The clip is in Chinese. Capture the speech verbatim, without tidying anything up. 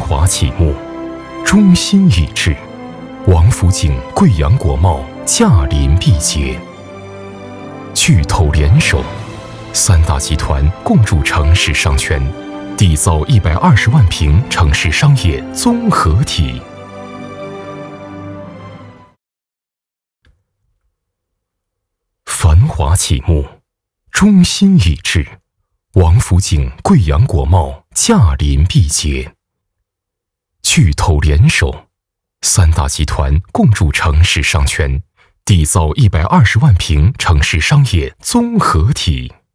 华启幕，中兴已至，王府井、贵阳国贸驾临毕节。巨头联手，三大集团共筑城市商圈，缔造一百二十万平城市商业综合体。繁华启幕，中兴已至，王府井、贵阳国贸驾临毕节。巨头联手，三大集团共筑城市商圈，缔造一百二十万平城市商业综合体。